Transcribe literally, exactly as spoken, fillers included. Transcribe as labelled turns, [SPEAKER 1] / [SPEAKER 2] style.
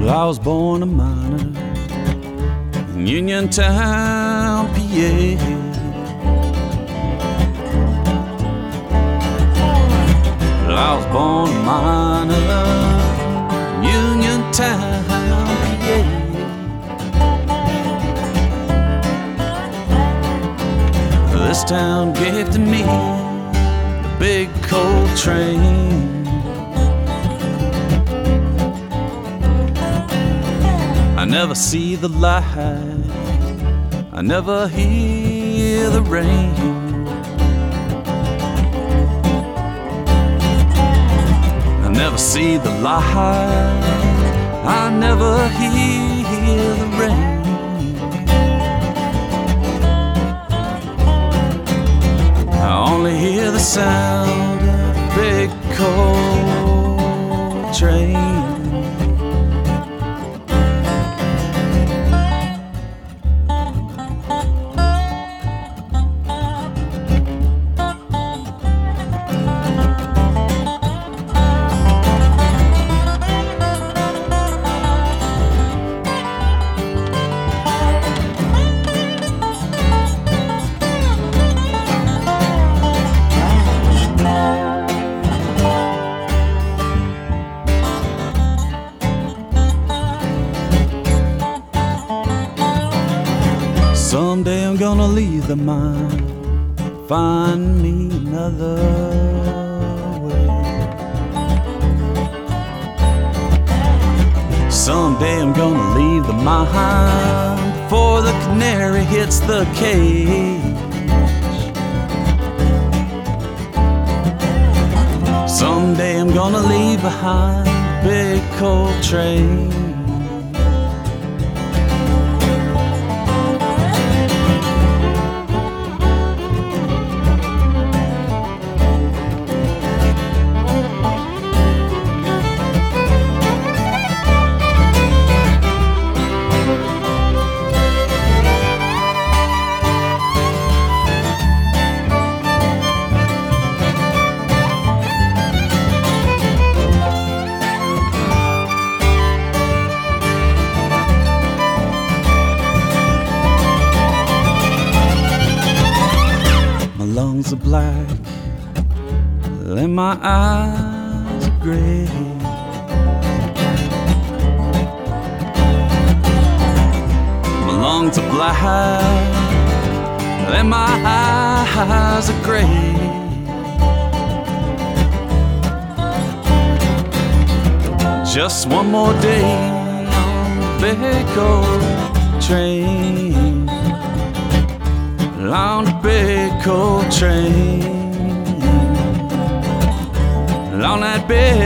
[SPEAKER 1] Well, I was born a miner in Uniontown, P A. Well, I was born a miner in Uniontown, P A. This town gave to me the big coal train. I never see the light, I never hear the rain. I never see the light, I never hear the rain. I only hear the sound of a big coal train. Someday I'm gonna leave the mine, find me another way. Someday I'm gonna leave the mine before the canary hits the cage. Someday I'm gonna leave behind a big coal train. My lungs are black and my eyes are gray. My lungs are black and my eyes are gray. Just one more day on the big old train, on the big coal train, on that big